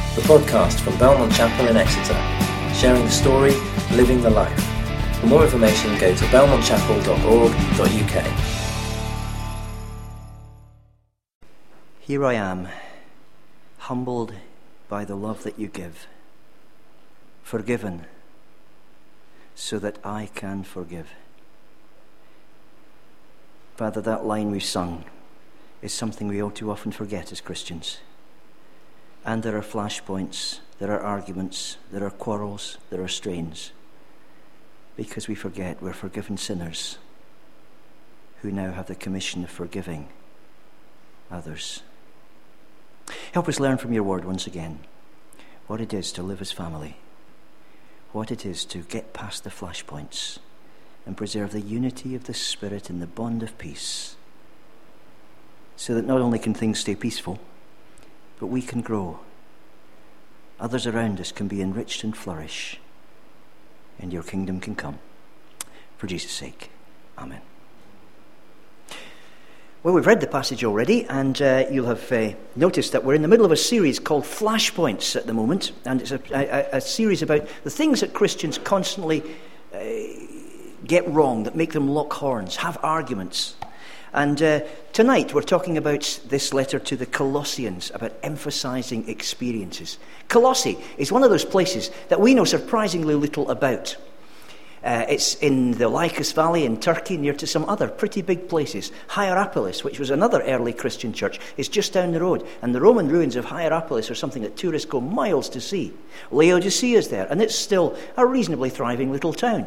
the podcast from Belmont Chapel in Exeter, sharing the story, living the life. For more information, go to belmontchapel.org.uk. Here I am, humbled by the love that you give, forgiven so that I can forgive. Father, that line we've sung is something we all too often forget as Christians. And there are flashpoints, there are arguments, there are quarrels, there are strains, because we forget we're forgiven sinners who now have the commission of forgiving others. Help us learn from your word once again what it is to live as family, what it is to get past the flashpoints and preserve the unity of the Spirit in the bond of peace, so that not only can things stay peaceful, but we can grow. Others around us can be enriched and flourish, and your kingdom can come. For Jesus' sake, amen. Well, we've read the passage already, and you'll have noticed that we're in the middle of a series called Flashpoints at the moment, and it's a series about the things that Christians constantly get wrong, that make them lock horns, have arguments. And tonight we're talking about this letter to the Colossians, about emphasizing experiences. Colossae is one of those places that we know surprisingly little about. It's in the Lycus Valley in Turkey, near to some other pretty big places. Hierapolis, which was another early Christian church, is just down the road. And the Roman ruins of Hierapolis are something that tourists go miles to see. Laodicea is there, and it's still a reasonably thriving little town.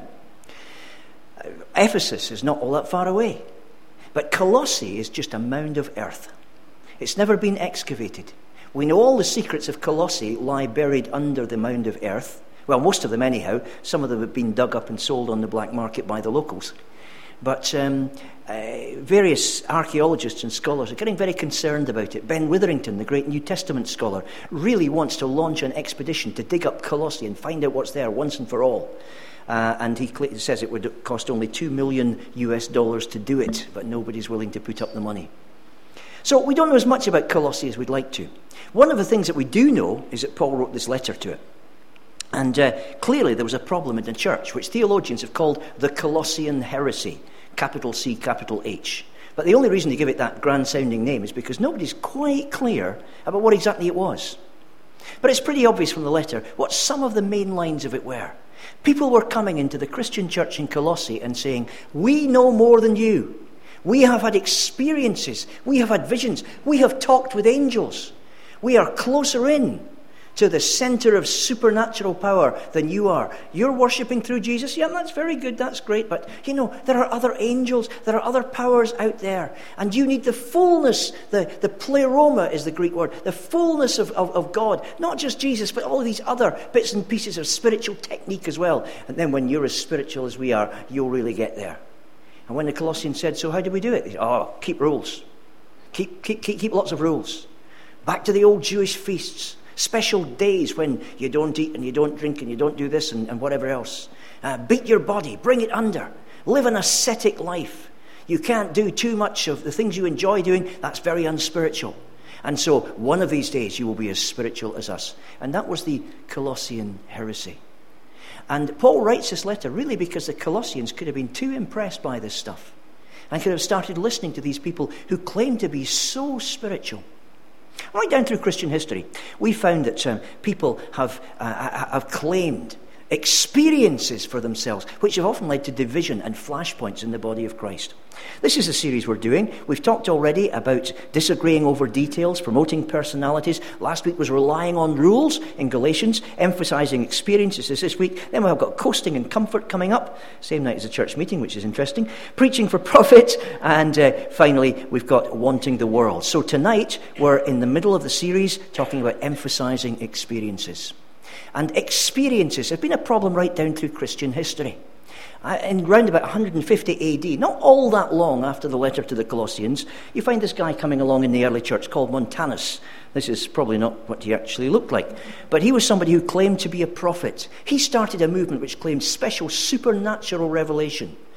Ephesus is not all that far away. But Colossae is just a mound of earth. It's never been excavated. We know all the secrets of Colossae lie buried under the mound of earth. Well, most of them anyhow. Some of them have been dug up and sold on the black market by the locals. But various archaeologists and scholars are getting very concerned about it. Ben Witherington, the great New Testament scholar, really wants to launch an expedition to dig up Colossae and find out what's there once and for all. And he says it would cost only $2 million to do it, but nobody's willing to put up the money. So we don't know as much about Colossae as we'd like to. One of the things that we do know is that Paul wrote this letter to it. And clearly there was a problem in the church, which theologians have called the Colossian heresy, capital C, capital H. But the only reason they give it that grand-sounding name is because nobody's quite clear about what exactly it was. But it's pretty obvious from the letter what some of the main lines of it were. People were coming into the Christian church in Colossae and saying, we know more than you. We have had experiences. We have had visions. We have talked with angels. We are closer in to the center of supernatural power than you are. You're worshipping through Jesus? Yeah, that's very good. That's great. But, there are other angels. There are other powers out there. And you need the fullness, the pleroma is the Greek word, the fullness of God. Not just Jesus, but all these other bits and pieces of spiritual technique as well. And then when you're as spiritual as we are, you'll really get there. And when the Colossians said, so how do we do it? They said, keep rules. Keep lots of rules. Back to the old Jewish feasts. Special days when you don't eat and you don't drink and you don't do this and whatever else. Beat your body, bring it under. Live an ascetic life. You can't do too much of the things you enjoy doing. That's very unspiritual. And so one of these days you will be as spiritual as us. And that was the Colossian heresy. And Paul writes this letter really because the Colossians could have been too impressed by this stuff and could have started listening to these people who claim to be so spiritual. Right down through Christian history, we found that people have claimed experiences for themselves, which have often led to division and flashpoints in the body of Christ. This is a series we're doing. We've talked already about disagreeing over details, promoting personalities. Last week was relying on rules in Galatians, emphasizing experiences this week. Then we've got coasting and comfort coming up, same night as a church meeting, which is interesting. Preaching for profit, and finally we've got wanting the world. So tonight we're in the middle of the series talking about emphasizing experiences. And experiences have been a problem right down through Christian history. In round about 150 AD, not all that long after the letter to the Colossians, you find this guy coming along in the early church called Montanus. This is probably not what he actually looked like, but he was somebody who claimed to be a prophet. He started a movement which claimed special supernatural revelation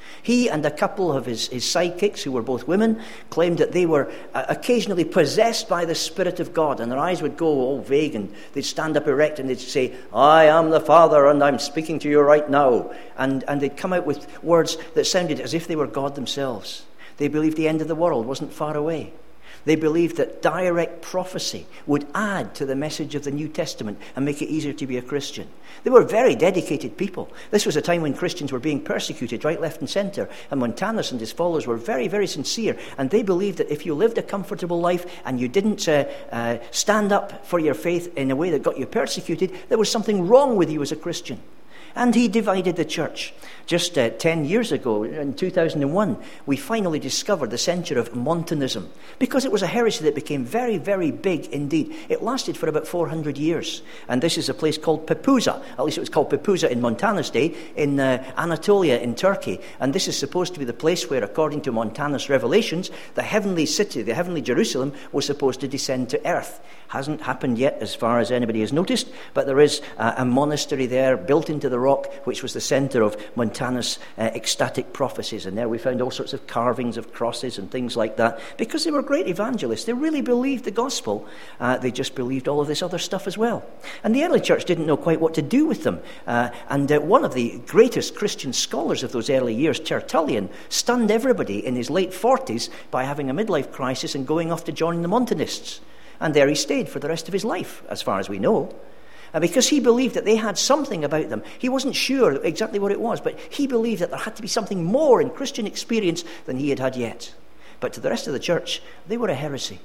He and a couple of his sidekicks, who were both women, claimed that they were occasionally possessed by the Spirit of God, and their eyes would go all vague, and they'd stand up erect and they'd say, "I am the Father, and I'm speaking to you right now." And they'd come out with words that sounded as if they were God themselves. They believed the end of the world wasn't far away. They believed that direct prophecy would add to the message of the New Testament and make it easier to be a Christian. They were very dedicated people. This was a time when Christians were being persecuted right, left and centre, and Montanus and his followers were very, very sincere, and they believed that if you lived a comfortable life and you didn't stand up for your faith in a way that got you persecuted, there was something wrong with you as a Christian. And he divided the church. Just 10 years ago, in 2001, we finally discovered the centre of Montanism, because it was a heresy that became very, very big indeed. It lasted for about 400 years. And this is a place called Pepuza. At least it was called Pepuza in Montanus' day, in Anatolia in Turkey. And this is supposed to be the place where, according to Montanus' revelations, the heavenly city, the heavenly Jerusalem, was supposed to descend to earth. Hasn't happened yet, as far as anybody has noticed, but there is a monastery there built into the rock, which was the centre of Montanus' ecstatic prophecies. And there we found all sorts of carvings of crosses and things like that, because they were great evangelists. They really believed the gospel. They just believed all of this other stuff as well. And the early church didn't know quite what to do with them. And one of the greatest Christian scholars of those early years, Tertullian, stunned everybody in his late 40s by having a midlife crisis and going off to join the Montanists. And there he stayed for the rest of his life, as far as we know. Because he believed that they had something about them. He wasn't sure exactly what it was, but he believed that there had to be something more in Christian experience than he had had yet. But to the rest of the church, they were a heresy.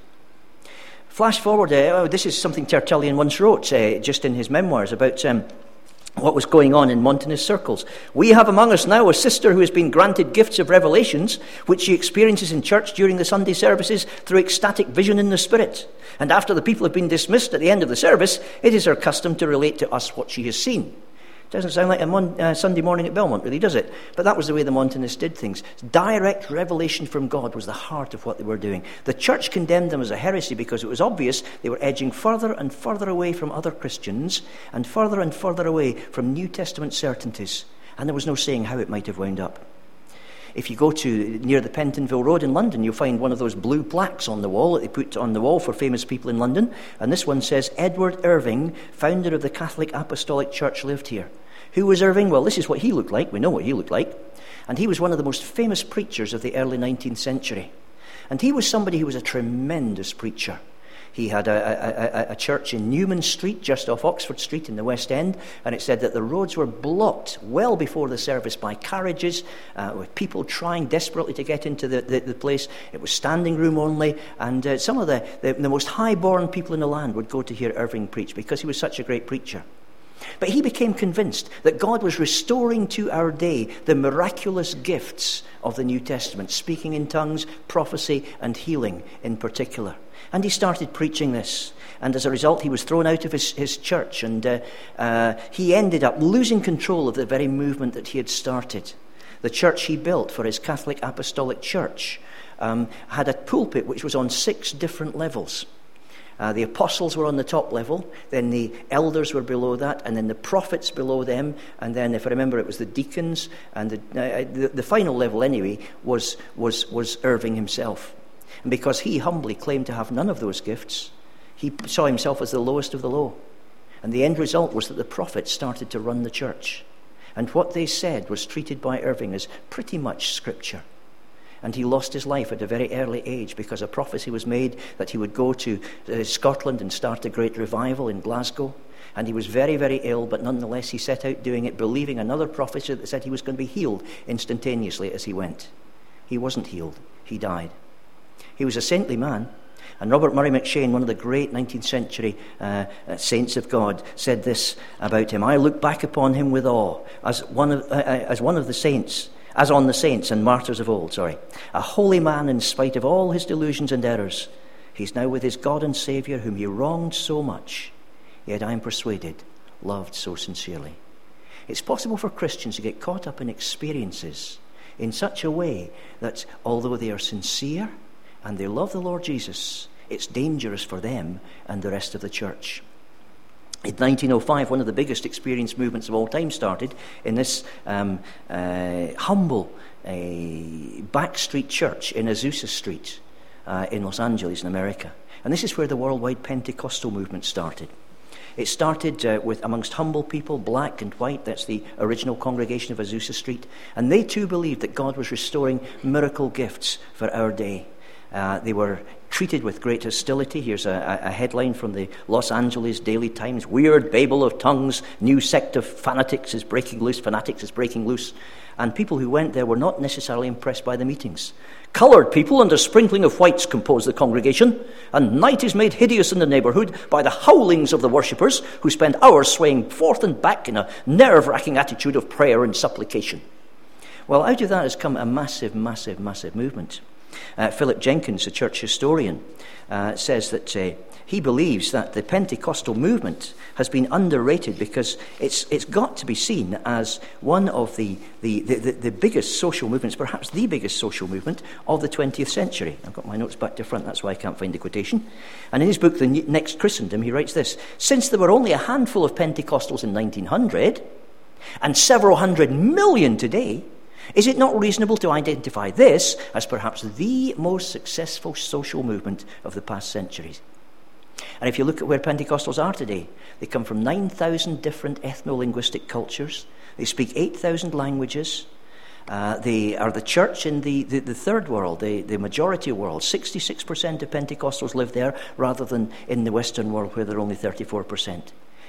Flash forward, this is something Tertullian once wrote, just in his memoirs, about what was going on in Montanist circles. "We have among us now a sister who has been granted gifts of revelations, which she experiences in church during the Sunday services through ecstatic vision in the Spirit. And after the people have been dismissed at the end of the service, it is her custom to relate to us what she has seen." Doesn't sound like a Sunday morning at Belmont, really, does it? But that was the way the Montanists did things. Direct revelation from God was the heart of what they were doing. The church condemned them as a heresy because it was obvious they were edging further and further away from other Christians and further away from New Testament certainties. And there was no saying how it might have wound up. If you go to near the Pentonville Road in London, you'll find one of those blue plaques on the wall that they put on the wall for famous people in London. And this one says, "Edward Irving, founder of the Catholic Apostolic Church, lived here." Who was Irving? Well, this is what he looked like. We know what he looked like. And he was one of the most famous preachers of the early 19th century. And he was somebody who was a tremendous preacher. He had a church in Newman Street, just off Oxford Street in the West End, and it said that the roads were blocked well before the service by carriages, with people trying desperately to get into the place. It was standing room only, and some of the most high-born people in the land would go to hear Irving preach because he was such a great preacher. But he became convinced that God was restoring to our day the miraculous gifts of the New Testament, speaking in tongues, prophecy, and healing in particular. And he started preaching this. And as a result, he was thrown out of his church. And he ended up losing control of the very movement that he had started. The church he built for his Catholic Apostolic Church had a pulpit which was on 6 different levels. The apostles were on the top level, then the elders were below that, and then the prophets below them, and then, if I remember, it was the deacons, and the final level, anyway, was Irving himself. And because he humbly claimed to have none of those gifts, he saw himself as the lowest of the low. And the end result was that the prophets started to run the church. And what they said was treated by Irving as pretty much scripture. And he lost his life at a very early age because a prophecy was made that he would go to Scotland and start a great revival in Glasgow. And he was very, very ill, but nonetheless he set out doing it, believing another prophecy that said he was going to be healed instantaneously as he went. He wasn't healed. He died. He was a saintly man. And Robert Murray McCheyne, one of the great 19th century saints of God, said this about him: "I look back upon him with awe as one of the saints, as on the saints and martyrs of old, a holy man in spite of all his delusions and errors. He's now with his God and Saviour, whom he wronged so much, yet I am persuaded loved so sincerely." It's possible for Christians to get caught up in experiences in such a way that although they are sincere and they love the Lord Jesus, it's dangerous for them and the rest of the church. In 1905, one of the biggest experience movements of all time started in this humble backstreet church in Azusa Street in Los Angeles in America. And this is where the worldwide Pentecostal movement started. It started with amongst humble people, black and white. That's the original congregation of Azusa Street. And they too believed that God was restoring miracle gifts for our day. They were treated with great hostility. Here's a headline from the Los Angeles Daily Times. Weird Babel of tongues, new sect of fanatics is breaking loose. And people who went there were not necessarily impressed by the meetings. Coloured people and a sprinkling of whites compose the congregation, and night is made hideous in the neighbourhood by the howlings of the worshippers, who spend hours swaying forth and back in a nerve-wracking attitude of prayer and supplication. Well, out of that has come a massive, massive, massive movement. Philip Jenkins, a church historian, says that he believes that the Pentecostal movement has been underrated because it's got to be seen as one of the biggest social movements, perhaps the biggest social movement of the 20th century. I've got my notes back to front, that's why I can't find the quotation. And in his book, The Next Christendom, he writes this: since there were only a handful of Pentecostals in 1900 and several 100 million today, is it not reasonable to identify this as perhaps the most successful social movement of the past centuries? And if you look at where Pentecostals are today, they come from 9,000 different ethno-linguistic cultures. They speak 8,000 languages. They are the church in the third world, the majority world. 66% of Pentecostals live there rather than in the Western world where they're only 34%.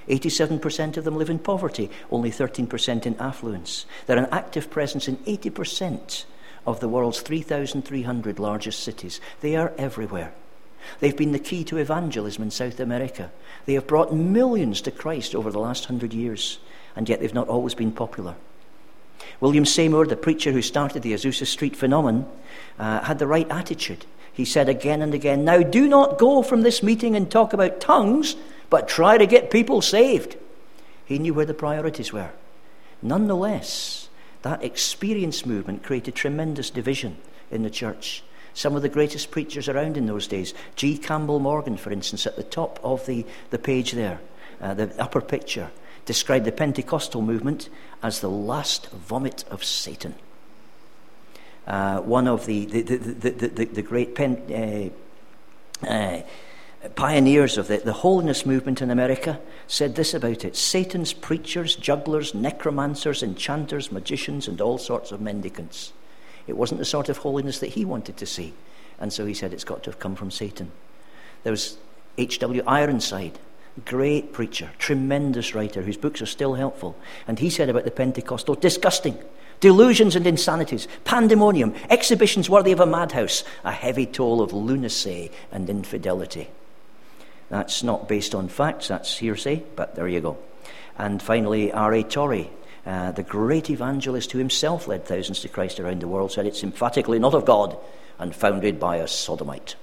87% of them live in poverty, only 13% in affluence. They're an active presence in 80% of the world's 3,300 largest cities. They are everywhere. They've been the key to evangelism in South America. They have brought millions to Christ over the last 100 years, and yet they've not always been popular. William Seymour, the preacher who started the Azusa Street phenomenon, had the right attitude. He said again and again, "Now do not go from this meeting and talk about tongues, but try to get people saved." He knew where the priorities were. Nonetheless, that experience movement created tremendous division in the church. Some of the greatest preachers around in those days, G. Campbell Morgan, for instance, at the top of the page there, the upper picture, described the Pentecostal movement as the last vomit of Satan. One of the great pioneers of the holiness movement in America said this about it: Satan's preachers, jugglers, necromancers, enchanters, magicians, and all sorts of mendicants. It wasn't the sort of holiness that he wanted to see, and so he said it's got to have come from Satan. There was H.W. Ironside, great preacher, tremendous writer, whose books are still helpful, and he said about the Pentecostal, disgusting, delusions and insanities, pandemonium, exhibitions worthy of a madhouse, a heavy toll of lunacy and infidelity. That's not based on facts, that's hearsay, but there you go. And finally, R.A. Torrey, the great evangelist who himself led thousands to Christ around the world, said it's emphatically not of God and founded by a sodomite.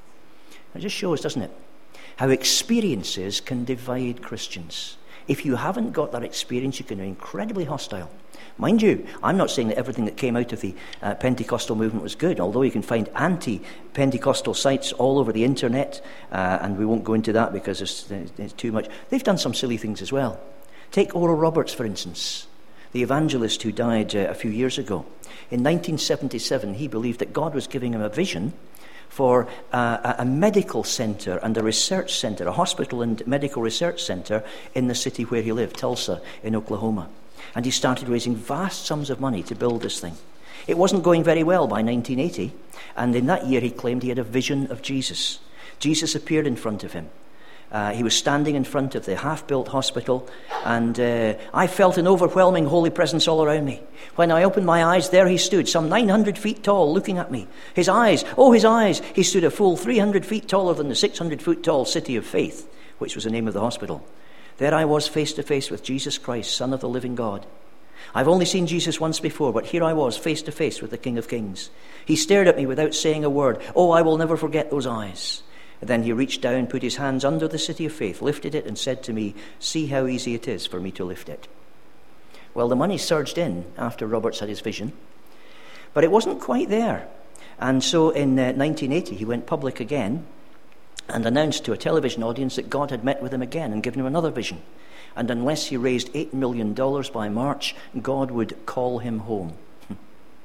It just shows, doesn't it, how experiences can divide Christians. If you haven't got that experience, you can be incredibly hostile. Mind you, I'm not saying that everything that came out of the Pentecostal movement was good, although you can find anti-Pentecostal sites all over the internet, and we won't go into that because it's too much. They've done some silly things as well. Take Oral Roberts, for instance, the evangelist who died a few years ago. In 1977, he believed that God was giving him a vision for a medical centre and a research centre, a hospital and medical research centre in the city where he lived, Tulsa, in Oklahoma. And he started raising vast sums of money to build this thing. It wasn't going very well by 1980, and in that year he claimed he had a vision of Jesus. Jesus appeared in front of him. He was standing in front of the half-built hospital, and I felt an overwhelming holy presence all around me. When I opened my eyes, there he stood, some 900 feet tall, looking at me. His eyes, he stood a full 300 feet taller than the 600-foot-tall City of Faith, which was the name of the hospital. There I was face to face with Jesus Christ, Son of the living God. I've only seen Jesus once before, but here I was face to face with the King of Kings. He stared at me without saying a word. Oh, I will never forget those eyes. And then he reached down, put his hands under the City of Faith, lifted it and said to me, "See how easy it is for me to lift it." Well, the money surged in after Roberts had his vision, but it wasn't quite there. And so in 1980, he went public again and announced to a television audience that God had met with him again and given him another vision. And unless he raised $8 million by March, God would call him home.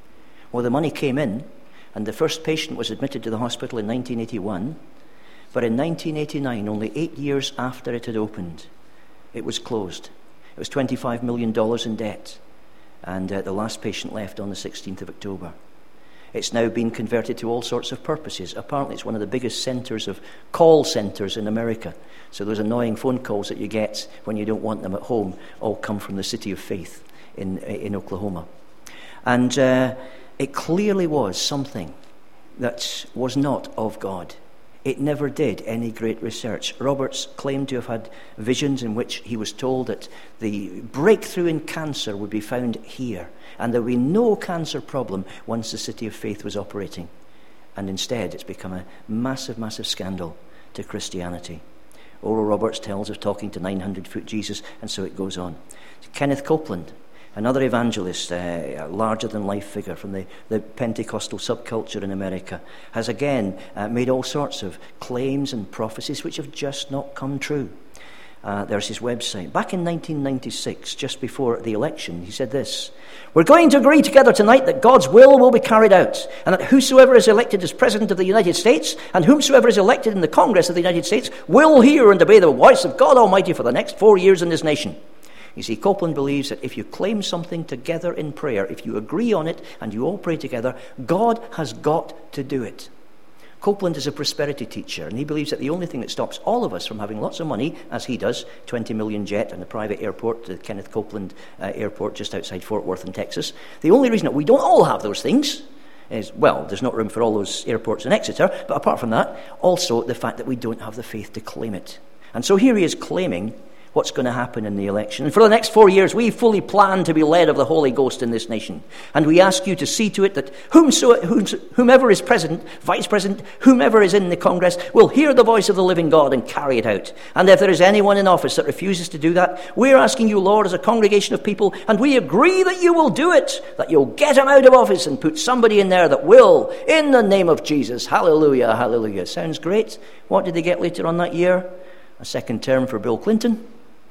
Well, the money came in, and the first patient was admitted to the hospital in 1981. But in 1989, only 8 years after it had opened, it was closed. It was $25 million in debt. And the last patient left on the 16th of October. It's now been converted to all sorts of purposes. Apparently, it's one of the biggest centres of call centres in America. So those annoying phone calls that you get when you don't want them at home all come from the City of Faith in Oklahoma. And it clearly was something that was not of God. It never did any great research. Roberts claimed to have had visions in which he was told that the breakthrough in cancer would be found here, and there would be no cancer problem once the City of Faith was operating. And instead, it's become a massive, massive scandal to Christianity. Oral Roberts tells of talking to 900-foot Jesus, and so it goes on. Kenneth Copeland, another evangelist, a larger-than-life figure from the Pentecostal subculture in America, has again made all sorts of claims and prophecies which have just not come true. There's his website. Back in 1996, just before the election, he said this: "We're going to agree together tonight that God's will be carried out, and that whosoever is elected as President of the United States, and whomsoever is elected in the Congress of the United States, will hear and obey the voice of God Almighty for the next 4 years in this nation." You see, Copeland believes that if you claim something together in prayer, if you agree on it and you all pray together, God has got to do it. Copeland is a prosperity teacher, and he believes that the only thing that stops all of us from having lots of money, as he does, 20 million jet and a private airport, the Kenneth Copeland Airport just outside Fort Worth in Texas, the only reason that we don't all have those things is, well, there's not room for all those airports in Exeter, but apart from that, also the fact that we don't have the faith to claim it. And so here he is claiming what's going to happen in the election. And for the next 4 years, we fully plan to be led of the Holy Ghost in this nation. And we ask you to see to it that whomever is president, vice president, whomever is in the Congress, will hear the voice of the living God and carry it out. And if there is anyone in office that refuses to do that, we're asking you, Lord, as a congregation of people, and we agree that you will do it, that you'll get him out of office and put somebody in there that will, in the name of Jesus. Hallelujah, hallelujah. Sounds great. What did they get later on that year? A second term for Bill Clinton,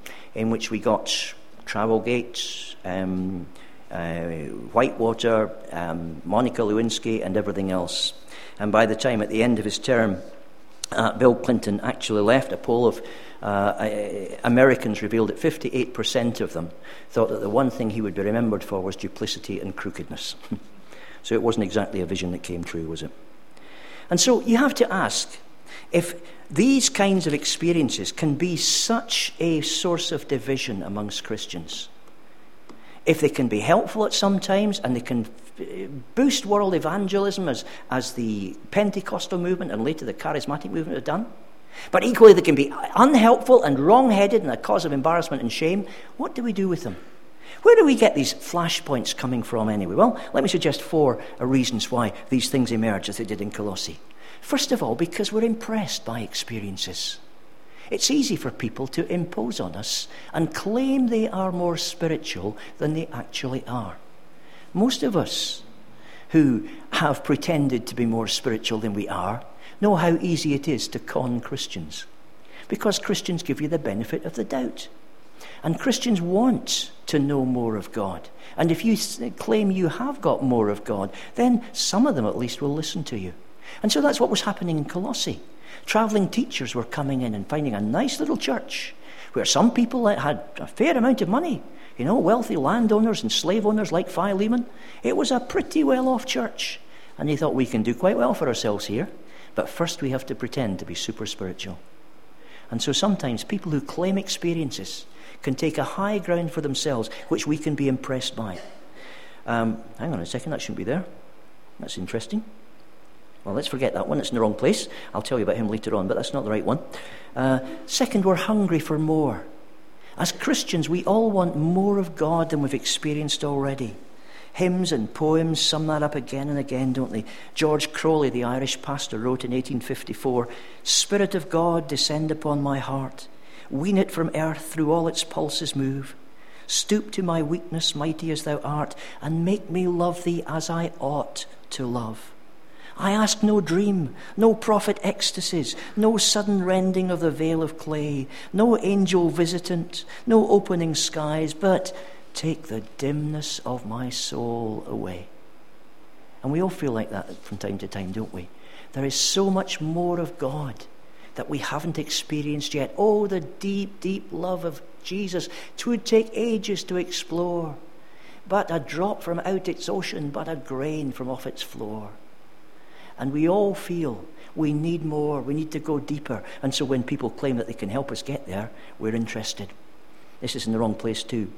in which we got Travelgate, Whitewater, Monica Lewinsky, and everything else. And by the time at the end of his term, Bill Clinton actually left, a poll of Americans revealed that 58% of them thought that the one thing he would be remembered for was duplicity and crookedness. So it wasn't exactly a vision that came true, was it? And so you have to ask, if these kinds of experiences can be such a source of division amongst Christians, if they can be helpful at some times and they can boost world evangelism as the Pentecostal movement and later the charismatic movement have done, but equally they can be unhelpful and wrong-headed and a cause of embarrassment and shame, what do we do with them? Where do we get these flashpoints coming from anyway? Well, let me suggest 4 reasons why these things emerge as they did in Colossae. First of all, because we're impressed by experiences. It's easy for people to impose on us and claim they are more spiritual than they actually are. Most of us who have pretended to be more spiritual than we are know how easy it is to con Christians, because Christians give you the benefit of the doubt. And Christians want to know more of God. And if you claim you have got more of God, then some of them at least will listen to you. And so that's what was happening in Colossae. Travelling teachers were coming in and finding a nice little church where some people had a fair amount of money, wealthy landowners and slave owners like Philemon. It was a pretty well-off church. And they thought, we can do quite well for ourselves here, but first we have to pretend to be super spiritual. And so sometimes people who claim experiences can take a high ground for themselves, which we can be impressed by. Hang on a second, that shouldn't be there. That's interesting. Well, let's forget that one. It's in the wrong place. I'll tell you about him later on, but that's not the right one. Second, we're hungry for more. As Christians, we all want more of God than we've experienced already. Hymns and poems sum that up again and again, don't they? George Crowley, the Irish pastor, wrote in 1854, "Spirit of God, descend upon my heart. Wean it from earth, through all its pulses move. Stoop to my weakness, mighty as thou art, and make me love thee as I ought to love. I ask no dream, no prophet ecstasies, no sudden rending of the veil of clay, no angel visitant, no opening skies, but take the dimness of my soul away." And we all feel like that from time to time, don't we? There is so much more of God that we haven't experienced yet. Oh, the deep, deep love of Jesus. It would take ages to explore. But a drop from out its ocean, but a grain from off its floor. And we all feel we need more, we need to go deeper. And so when people claim that they can help us get there, we're interested. This is in the wrong place too.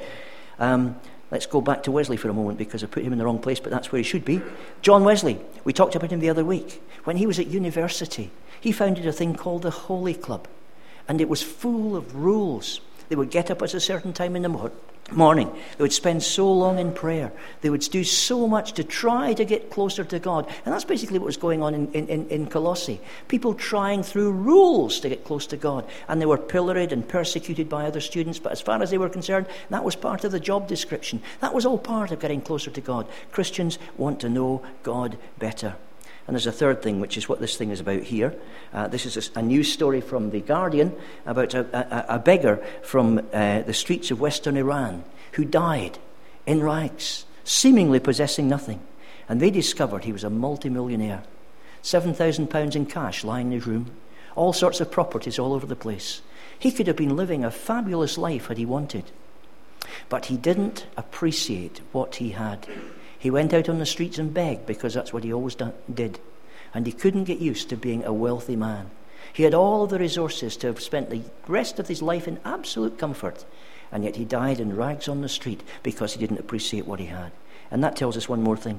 Let's go back to Wesley for a moment, because I put him in the wrong place, but that's where he should be. John Wesley, we talked about him the other week. When he was at university, he founded a thing called the Holy Club. And it was full of rules. They would get up at a certain time in the morning. They would spend so long in prayer. They would do so much to try to get closer to God. And that's basically what was going on in Colossae. People trying through rules to get close to God. And they were pilloried and persecuted by other students. But as far as they were concerned, that was part of the job description. That was all part of getting closer to God. Christians want to know God better. And there's a third thing, which is what this thing is about here. This is a news story from The Guardian about a beggar from the streets of western Iran who died in rags, seemingly possessing nothing. And they discovered he was a multimillionaire. £7,000 in cash lying in his room. All sorts of properties all over the place. He could have been living a fabulous life had he wanted. But he didn't appreciate what he had. He went out on the streets and begged, because that's what he always did. And he couldn't get used to being a wealthy man. He had all the resources to have spent the rest of his life in absolute comfort. And yet he died in rags on the street because he didn't appreciate what he had. And that tells us one more thing.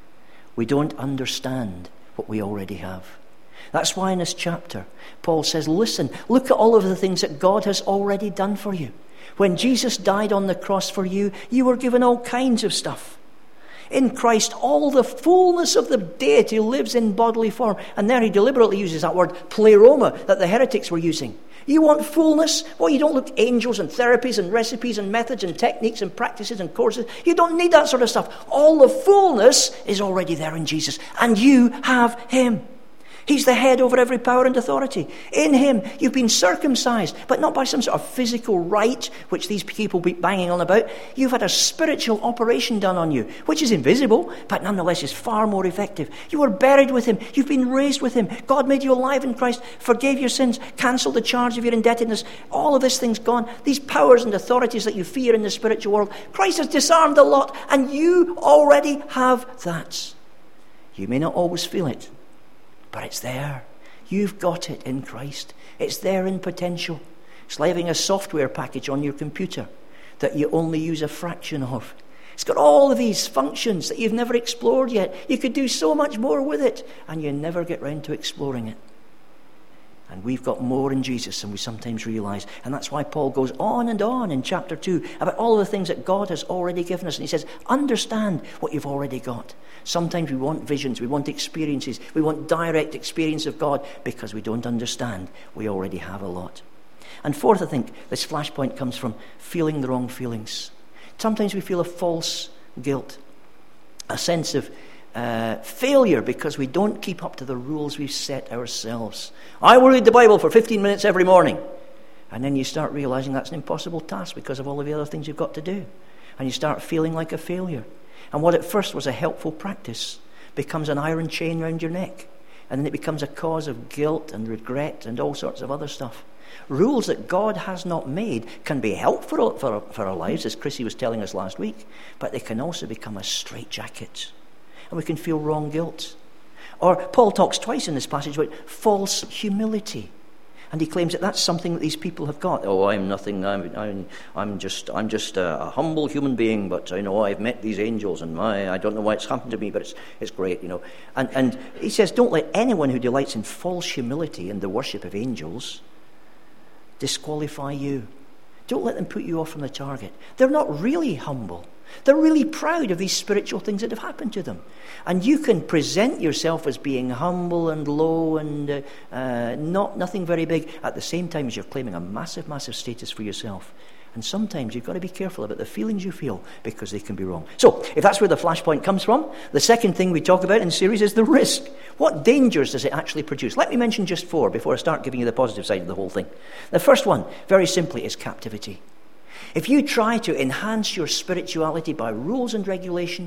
We don't understand what we already have. That's why in this chapter, Paul says, listen, look at all of the things that God has already done for you. When Jesus died on the cross for you, you were given all kinds of stuff. In Christ, all the fullness of the deity lives in bodily form. And there he deliberately uses that word pleroma that the heretics were using. You want fullness? Well, you don't look angels and therapies and recipes and methods and techniques and practices and courses. You don't need that sort of stuff. All the fullness is already there in Jesus. And you have him. He's the head over every power and authority. In him, you've been circumcised, but not by some sort of physical rite, which these people be banging on about. You've had a spiritual operation done on you, which is invisible, but nonetheless is far more effective. You were buried with him. You've been raised with him. God made you alive in Christ, forgave your sins, cancelled the charge of your indebtedness. All of this thing's gone. These powers and authorities that you fear in the spiritual world, Christ has disarmed a lot, and you already have that. You may not always feel it, but it's there. You've got it in Christ. It's there in potential. It's like having a software package on your computer that you only use a fraction of. It's got all of these functions that you've never explored yet. You could do so much more with it, and you never get round to exploring it. And we've got more in Jesus than we sometimes realize. And that's why Paul goes on and on in chapter 2 about all the things that God has already given us. And he says, understand what you've already got. Sometimes we want visions, we want experiences, we want direct experience of God because we don't understand. We already have a lot. And fourth, I think, this flashpoint comes from feeling the wrong feelings. Sometimes we feel a false guilt, a sense of failure because we don't keep up to the rules we've set ourselves. I will read the Bible for 15 minutes every morning. And then you start realizing that's an impossible task because of all of the other things you've got to do. And you start feeling like a failure. And what at first was a helpful practice becomes an iron chain around your neck. And then it becomes a cause of guilt and regret and all sorts of other stuff. Rules that God has not made can be helpful for our lives, as Chrissy was telling us last week, but they can also become a straitjacket. And we can feel wrong guilt. Or Paul talks twice in this passage about false humility. And he claims that that's something that these people have got. Oh, I'm nothing. I'm just a humble human being. But I know I've met these angels, and I don't know why it's happened to me, but it's great, you know. And he says, don't let anyone who delights in false humility and the worship of angels disqualify you. Don't let them put you off from the target. They're not really humble. They're really proud of these spiritual things that have happened to them. And you can present yourself as being humble and low and nothing very big at the same time as you're claiming a massive, massive status for yourself. And sometimes you've got to be careful about the feelings you feel because they can be wrong. So, if that's where the flashpoint comes from, the second thing we talk about in the series is the risk. What dangers does it actually produce? Let me mention just 4 before I start giving you the positive side of the whole thing. The first one, very simply, is captivity. If you try to enhance your spirituality by rules and regulations,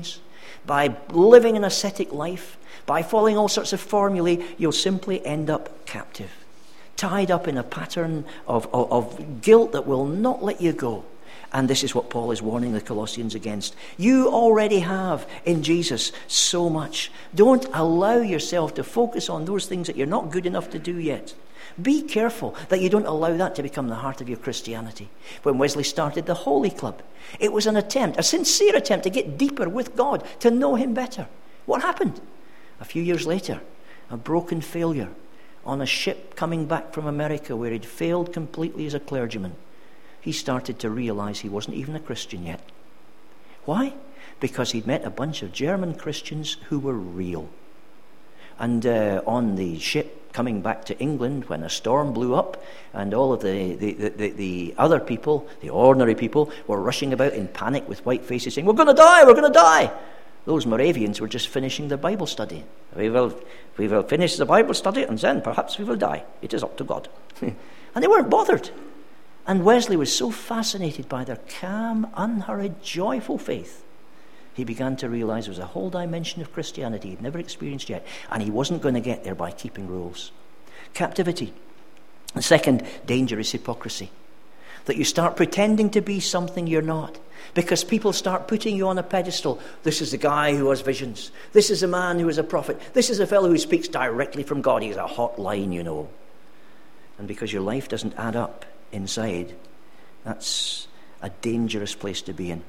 by living an ascetic life, by following all sorts of formulae, you'll simply end up captive, tied up in a pattern of guilt that will not let you go. And this is what Paul is warning the Colossians against. You already have in Jesus so much. Don't allow yourself to focus on those things that you're not good enough to do yet. Be careful that you don't allow that to become the heart of your Christianity. When Wesley started the Holy Club, it was an attempt, a sincere attempt to get deeper with God, to know him better. What happened? A few years later, a broken failure on a ship coming back from America where he'd failed completely as a clergyman. He started to realize he wasn't even a Christian yet. Why? Because he'd met a bunch of German Christians who were real. And on the ship coming back to England, when a storm blew up and all of the other people, the ordinary people, were rushing about in panic with white faces saying, "We're going to die, we're going to die." Those Moravians were just finishing their Bible study. We will finish the Bible study and then perhaps we will die. It is up to God. And they weren't bothered. And Wesley was so fascinated by their calm, unhurried, joyful faith, he began to realize there was a whole dimension of Christianity he'd never experienced yet, and he wasn't going to get there by keeping rules. Captivity. The second danger is hypocrisy. That you start pretending to be something you're not, because people start putting you on a pedestal. This is the guy who has visions. This is a man who is a prophet. This is a fellow who speaks directly from God. He has a hot line, you know. And because your life doesn't add up inside, that's a dangerous place to be in.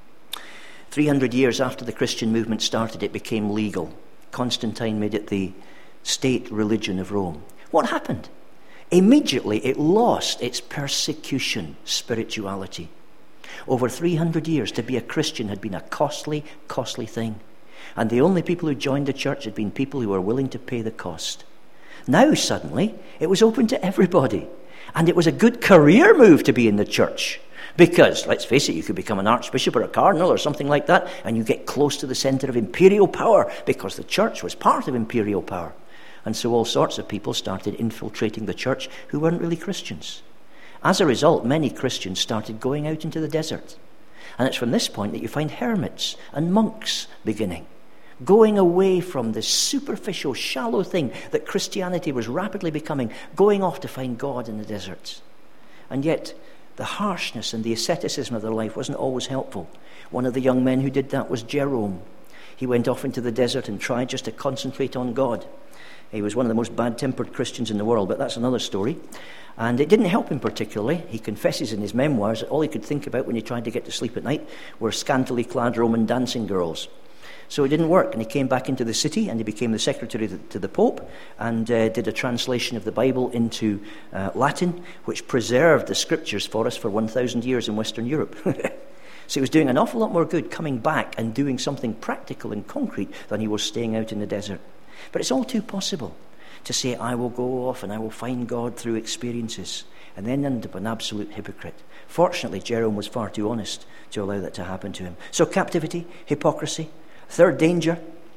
300 years after the Christian movement started, it became legal. Constantine made it the state religion of Rome. What happened? Immediately it lost its persecution spirituality. Over 300 years, to be a Christian had been a costly, costly thing. And the only people who joined the church had been people who were willing to pay the cost. Now suddenly it was open to everybody. And it was a good career move to be in the church. Because, let's face it, you could become an archbishop or a cardinal or something like that, and you get close to the center of imperial power, because the church was part of imperial power. And so all sorts of people started infiltrating the church who weren't really Christians. As a result, many Christians started going out into the desert. And it's from this point that you find hermits and monks beginning, going away from this superficial, shallow thing that Christianity was rapidly becoming, going off to find God in the deserts. And yet, the harshness and the asceticism of their life wasn't always helpful. One of the young men who did that was Jerome. He went off into the desert and tried just to concentrate on God. He was one of the most bad-tempered Christians in the world, but that's another story. And it didn't help him particularly. He confesses in his memoirs that all he could think about when he tried to get to sleep at night were scantily clad Roman dancing girls. So it didn't work, and he came back into the city, and he became the secretary to the Pope, and did a translation of the Bible into Latin, which preserved the scriptures for us for 1,000 years in Western Europe. So he was doing an awful lot more good coming back and doing something practical and concrete than he was staying out in the desert. But it's all too possible to say, I will go off and I will find God through experiences, and then end up an absolute hypocrite. Fortunately, Jerome was far too honest to allow that to happen to him. So captivity, hypocrisy. Third danger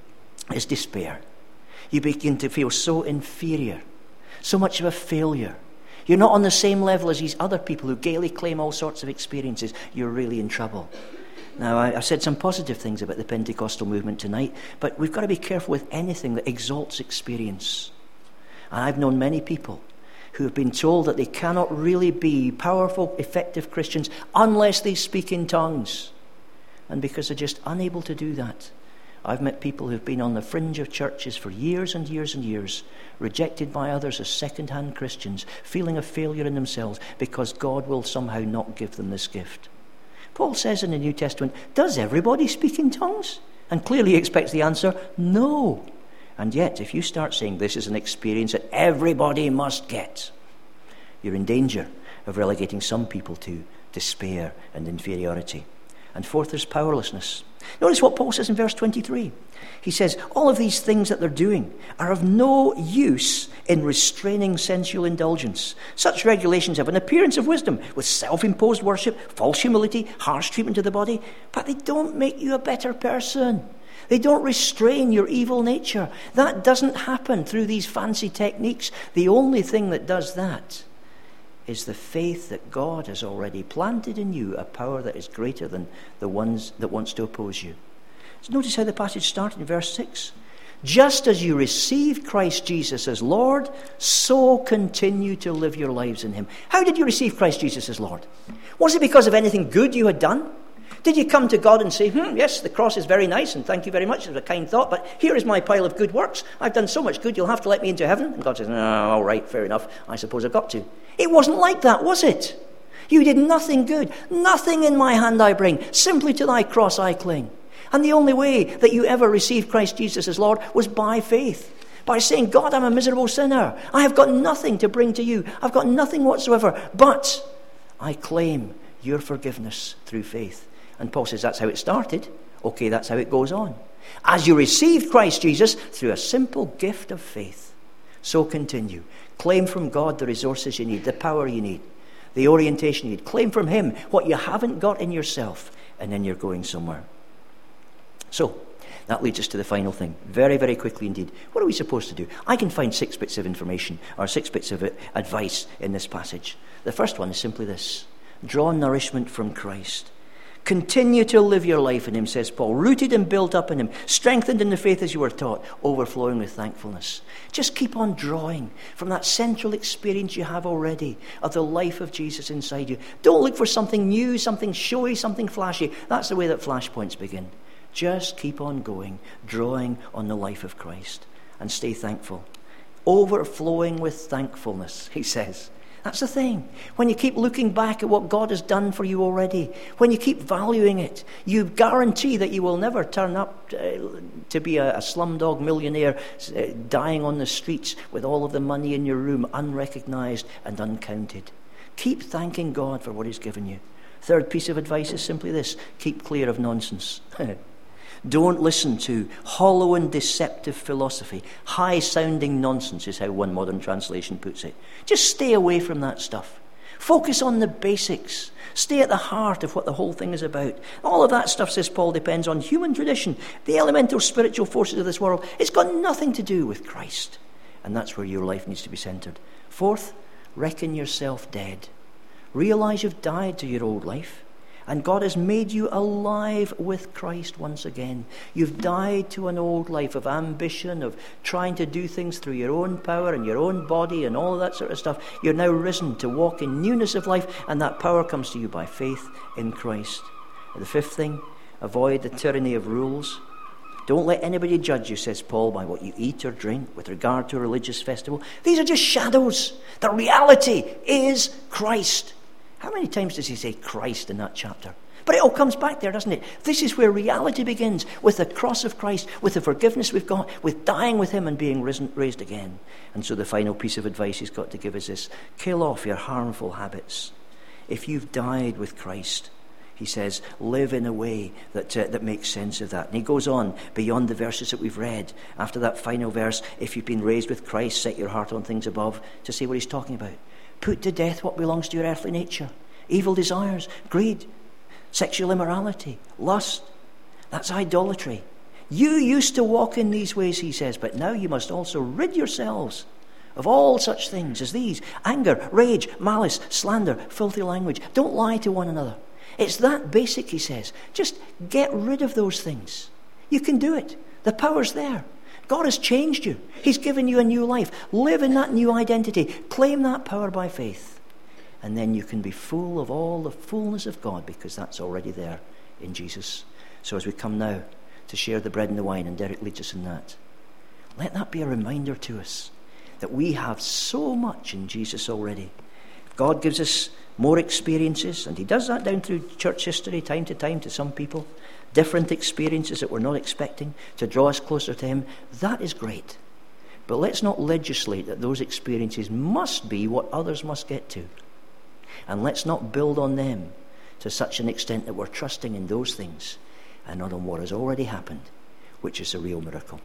is despair. You begin to feel so inferior, so much of a failure. You're not on the same level as these other people who gaily claim all sorts of experiences. You're really in trouble. Now, I've said some positive things about the Pentecostal movement tonight, but we've got to be careful with anything that exalts experience. And I've known many people who have been told that they cannot really be powerful, effective Christians unless they speak in tongues. And because they're just unable to do that, I've met people who've been on the fringe of churches for years and years and years, rejected by others as second-hand Christians, feeling a failure in themselves because God will somehow not give them this gift. Paul says in the New Testament, does everybody speak in tongues? And clearly he expects the answer, no. And yet, if you start saying this is an experience that everybody must get, you're in danger of relegating some people to despair and inferiority. And fourth, there's powerlessness. Notice what Paul says in verse 23. He says, all of these things that they're doing are of no use in restraining sensual indulgence. Such regulations have an appearance of wisdom, with self-imposed worship, false humility, harsh treatment of the body, but they don't make you a better person. They don't restrain your evil nature. That doesn't happen through these fancy techniques. The only thing that does that is the faith that God has already planted in you, a power that is greater than the ones that wants to oppose you. Notice how the passage started in verse 6. Just as you received Christ Jesus as Lord, so continue to live your lives in him. How did you receive Christ Jesus as Lord? Was it because of anything good you had done? Did you come to God and say, yes, the cross is very nice and thank you very much, it was a kind thought, but here is my pile of good works. I've done so much good, you'll have to let me into heaven. And God says, all right, fair enough, I suppose I've got to. It wasn't like that, was it? You did nothing good. Nothing in my hand I bring. Simply to thy cross I cling. And the only way that you ever received Christ Jesus as Lord was by faith. By saying, God, I'm a miserable sinner. I have got nothing to bring to you. I've got nothing whatsoever. But I claim your forgiveness through faith. And Paul says that's how it started. Okay, that's how it goes on. As you received Christ Jesus through a simple gift of faith, so continue. Claim from God the resources you need, the power you need, the orientation you need. Claim from him what you haven't got in yourself, and then you're going somewhere. So, that leads us to the final thing. Very, very quickly indeed. What are we supposed to do? I can find 6 bits of information, or 6 bits of advice in this passage. The first one is simply this. Draw nourishment from Christ. Continue to live your life in him, says Paul, rooted and built up in him, strengthened in the faith as you were taught, overflowing with thankfulness. Just keep on drawing from that central experience you have already of the life of Jesus inside you. Don't look for something new, something showy, something flashy. That's the way that flashpoints begin. Just keep on going, drawing on the life of Christ, and stay thankful. Overflowing with thankfulness, he says. That's the thing. When you keep looking back at what God has done for you already, when you keep valuing it, you guarantee that you will never turn up to be a slumdog millionaire dying on the streets with all of the money in your room unrecognized and uncounted. Keep thanking God for what he's given you. Third piece of advice is simply this. Keep clear of nonsense. Don't listen to hollow and deceptive philosophy. High-sounding nonsense is how one modern translation puts it. Just stay away from that stuff. Focus on the basics. Stay at the heart of what the whole thing is about. All of that stuff, says Paul, depends on human tradition, the elemental spiritual forces of this world. It's got nothing to do with Christ. And that's where your life needs to be centered. Fourth, reckon yourself dead. Realize you've died to your old life. And God has made you alive with Christ once again. You've died to an old life of ambition, of trying to do things through your own power and your own body and all of that sort of stuff. You're now risen to walk in newness of life, and that power comes to you by faith in Christ. And the fifth thing, avoid the tyranny of rules. Don't let anybody judge you, says Paul, by what you eat or drink with regard to a religious festival. These are just shadows. The reality is Christ. How many times does he say Christ in that chapter? But it all comes back there, doesn't it? This is where reality begins, with the cross of Christ, with the forgiveness we've got, with dying with him and being raised again. And so the final piece of advice he's got to give is this. Kill off your harmful habits. If you've died with Christ, he says, live in a way that makes sense of that. And he goes on beyond the verses that we've read. After that final verse, if you've been raised with Christ, set your heart on things above, to see what he's talking about. Put to death what belongs to your earthly nature. Evil desires, greed, sexual immorality, lust. That's idolatry. You used to walk in these ways, he says, but now you must also rid yourselves of all such things as these. Anger, rage, malice, slander, filthy language. Don't lie to one another. It's that basic, he says. Just get rid of those things. You can do it. The power's there. God has changed you. He's given you a new life. Live in that new identity. Claim that power by faith. And then you can be full of all the fullness of God, because that's already there in Jesus. So as we come now to share the bread and the wine, and Derek leads us in that, let that be a reminder to us that we have so much in Jesus already. God gives us more experiences, and he does that down through church history, time to some people. Different experiences that we're not expecting to draw us closer to him. That is great. But let's not legislate that those experiences must be what others must get to. And let's not build on them to such an extent that we're trusting in those things and not on what has already happened, which is a real miracle.